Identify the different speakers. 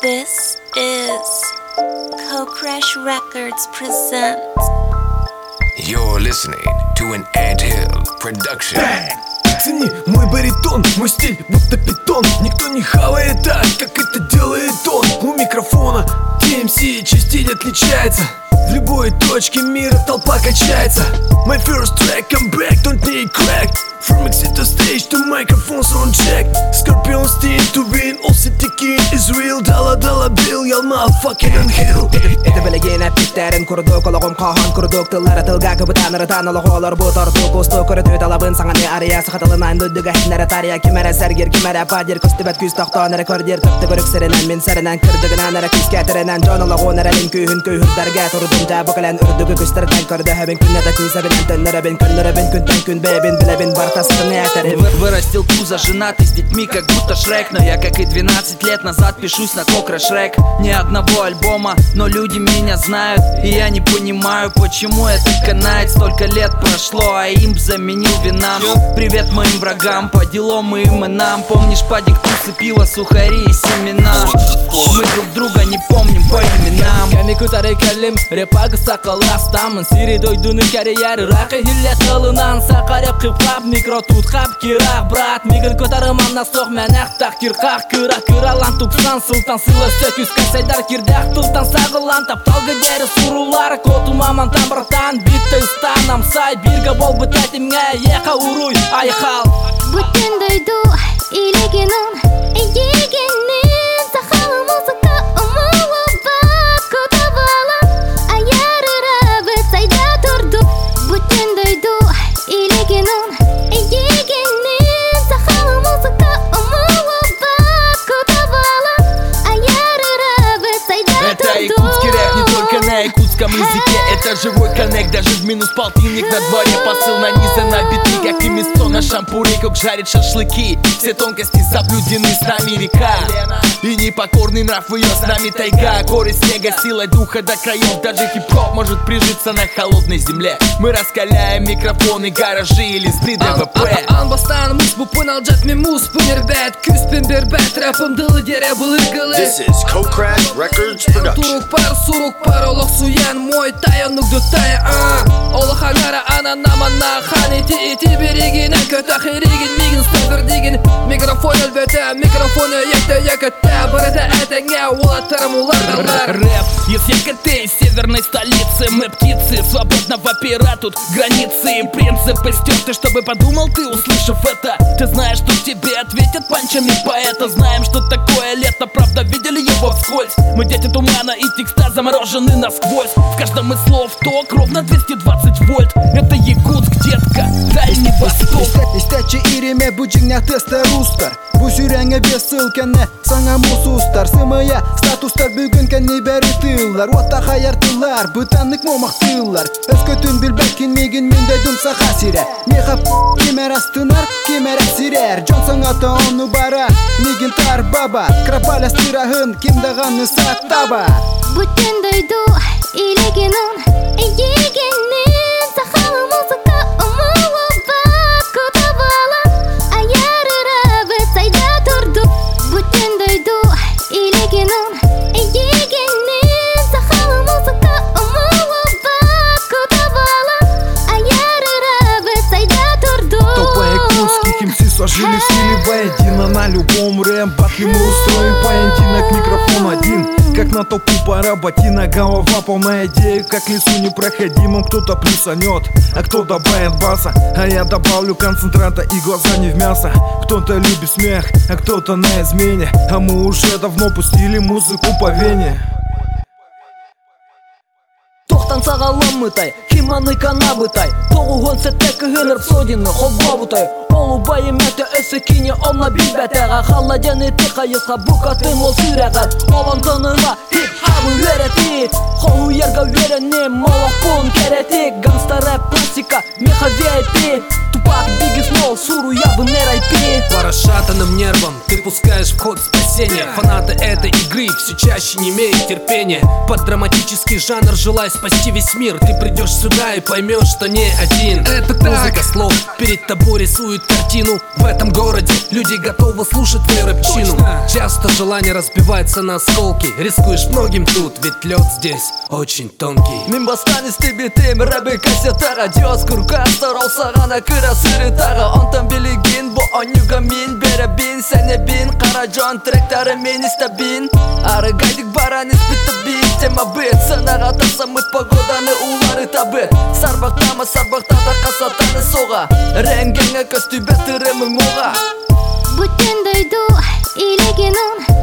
Speaker 1: This is Co-Crash Records presents.
Speaker 2: You're listening to an Anthill production.
Speaker 3: Цени мой баритон, мой стиль будто питон. Никто не хавает так, как это делает он. У микрофона TMC частей отличается. В любой точке мира толпа качается. My first track, I'm back, don't need crack. From exit to stage to microphone sound check. Scorpion steam to win, all city king is real. Dollar bill, y'all motherfucking Anthill.
Speaker 4: Это белегейна питтерин курдук, ологом кахан курдук. Тыллары тылга кыбытаныры танылы холар бутартук. Усту көрөтү талабын саңаны ария. Сахатылынан дүддүгө хиннары тария. Кимере сәргер, кимере падир. Көстүбет күз тақтаныры көрдер. Тыпты көрік сірінен, мен сірінен кірдігінен әрі күз кәтірінен. Жонылығын әрілін күйірдерге тұрдымда бұқылан үрдігі күстірден көрді. Хөбін күннеді күзәбінен түннірібін. Күннірібін күнтен күн бәбін білебін бар.
Speaker 5: Вырастил пузо, женатый с детьми, как будто Шрек. Но я, как и 12 лет назад, пишусь на Co-Crash Rec. Ни одного альбома, но люди меня знают. И я не понимаю, почему этот канает. Столько лет прошло, а им заменил Винам. Привет моим врагам, по делам и именам. Помнишь, падик, тусы, пиво, сухари и семена. Мы друг друга не помним по именам.
Speaker 6: Кәне көтәрі кәлім, репагы сақыластамын. Сири дойдуны кәрі рақы хиллет қылынан. Сақареп қып-қап, микро тұтқап керақ. Брат, мигіл көтәрі манна соқ мәнәқ тақ кирқақ. Күралан тұпсан сылтан сылы сөкіз кәсайдар кирдәқ. Тұлтан сағылан тапталғы дәрі сұрулар. Коту маман тамбыртан, битті ұстанам сай. Бирге бол бұтәтімге, еқа ұруй, айқал.
Speaker 7: Бүтін дойду, илегенім, егеннен. Сақалы музыка ұмылы бап, көтіп алам. Аярыра біз сайда тұрдық. Бүтін дойду, илегенім, егеннен. Сақалы музыка ұмылы бап, көтіп алам. Аярыра біз сайда тұрдық.
Speaker 5: Это якутский рэп не только на якутском языке. Это живой коннект, даже в минус полтинник на дворе. Посыл нанизан на биты, как и мясо на шампуре. Как жарит шашлыки, все тонкости соблюдены, с нами река. И непокорный нрав ее, с нами тайга. Горы снега, сила духа до краев. Даже хип-хоп может прижиться на холодной земле. Мы раскаляем микрофоны, гаражи и листы ДВП.
Speaker 6: Анбастан мұз бұпын алжат мен мұз бұнер бәт. Күспен бір бәт, рэпым дылы дере бұл іргілі.
Speaker 2: This is Co-Crash Records production.
Speaker 6: Турук пар, сурук пар, олық суян мой тайын нүгді тайы. Олық аңара ананамана хан ити береген. Көті қиреген, меген стөгір деген. Микрофон әлбәті, микрофоны екті. Барыда әтәңе, олаттарым олардар.
Speaker 5: Рэп из Якоты, северной столицы. Мы птицы, свободно вопера тут границы. Принципы стерты, чтобы подумал ты, услышав это. Ты знаешь, что тебе ответят панчами поэта. Знаем, что такое лето, правда видели его вскользь. Мы дети тумана и текста заморожены насквозь. В каждом из слов ток ровно 220 вольт. Это Якутск, детка, Дальний Восток.
Speaker 4: Истечи иреме бүджіңне тесті рустар. Бұ жүрәңе бес сылкәне саңа мұсустар. Сымыя статустар бүгін кәне бәрі тыллар. Отта қайартылар, бұтанлық момақ тыллар. Өскөтін білбәкін меген менде дүмса қасире. Мехап кемер астынар, кемер әсирер. Джонсон аты оны бара, меген тар баба. Крапаля стырағын, кемдағаны сақ таба.
Speaker 7: Бүтін дойду, илегенім, егеннен. Сақалы музыка ұмылы бап, көтіп алам. Аярыра біз сайда тұрдық. Бүтін дойду, илегенім, егеннен. Сақалы музыка ұмылы бап, көтіп алам. Аярыра біз сайда тұрдық.
Speaker 3: Толпа якутских МС сложили в стиле воедино. На любом рэп-батле мы устроим поединок. Микрофон один, как на толпу пора ботина. Голова полная идея, как лесу непроходимым. Кто-то плюсанет, а кто добавит баса. А я добавлю концентрата и глаза не в мясо. Кто-то любит смех, а кто-то на измене. А мы уже давно пустили музыку по вене.
Speaker 6: Тоқтан сағалам мұтай, киманы кана бұтай. Тоғуғын сәттәкі ғыныр содины қобға бұтай. Олу байым әті өсі кіне олна білбәтәға. Қалладен еті қайысқа бұқатын ол сүрәғат. Олан тыныға хип-хабы вереті. Қоу ерға верене малақ бұн керетік. Гангста рэп классика, меха VIP. пах, беги снова, суру я бы не райпи.
Speaker 3: По расшатанным нервам ты пускаешь в ход спасения. Фанаты этой игры все чаще не имеют терпения. Под драматический жанр желая спасти весь мир, ты придешь сюда и поймешь, что не один. Это музыка слов перед тобой рисует картину. В этом городе люди готовы слушать твою рэпчину. Часто желание разбивается на осколки. Рискуешь многим тут, ведь лед здесь очень тонкий.
Speaker 6: Мен бастан истебетем рэбі кассетаға. Диос курка старался ғана кыра сырытаға. Онтан билеген бұ онюга мен беребин. Сәне бин, қара жон тректары мен истабин. Ары гайдик баран испиті бин. Тема бет, санаға тасамыт погоданы улары табыт. Сарбақтама, сарбақтада қасатаны соға. Рәнгеңе көстүбет тірімің оға.
Speaker 7: Бүтін дойду илеген он